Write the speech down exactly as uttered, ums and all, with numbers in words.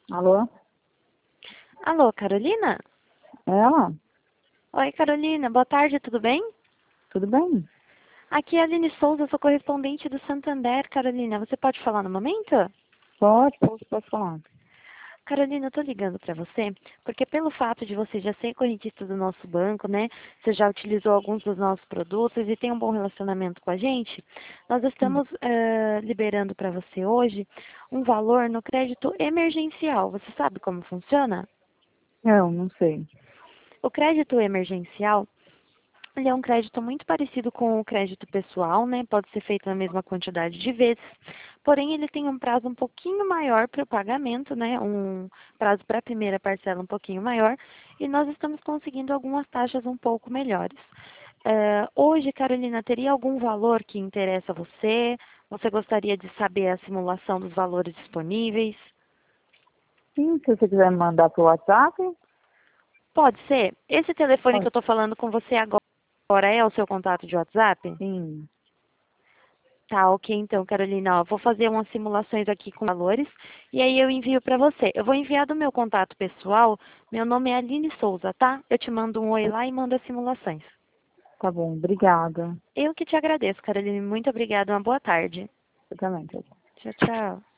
Alô? Alô, Carolina? Ela? Oi, Carolina. Boa tarde, tudo bem? Tudo bem? Aqui é a Aline Souza, sou correspondente do Santander, Carolina. Você pode falar no momento? Pode, posso, posso falar. Carolina, eu tô ligando para você porque pelo fato de você já ser correntista do nosso banco, né? Você já utilizou alguns dos nossos produtos e tem um bom relacionamento com a gente, nós Hum. estamos eh, liberando para você hoje um valor no crédito emergencial. Você sabe como funciona? Não, não sei. O crédito emergencial ele é um crédito muito parecido com o crédito pessoal, né? Pode ser feito na mesma quantidade de vezes, porém ele tem um prazo um pouquinho maior para o pagamento, né? Um prazo para a primeira parcela um pouquinho maior, e nós estamos conseguindo algumas taxas um pouco melhores. Eh, hoje, Carolina, teria algum valor que interessa a você? Você gostaria de saber a simulação dos valores disponíveis? Sim, se você quiser me mandar pro WhatsApp, Pode ser. Esse telefone que eu pode. estou falando com você agora é o seu contato de WhatsApp? Sim, Tá, ok então, Carolina. Ó, vou fazer umas simulações aqui com valores e aí eu envio para você. Eu vou enviar do meu contato pessoal. Meu nome é Aline Souza, tá? Eu te mando um oi lá e mando as simulações. tá bom, obrigada. Eu que te agradeço, Carolina. Muito obrigada. Uma boa tarde. Eu também, tchau. Tchau, tchau.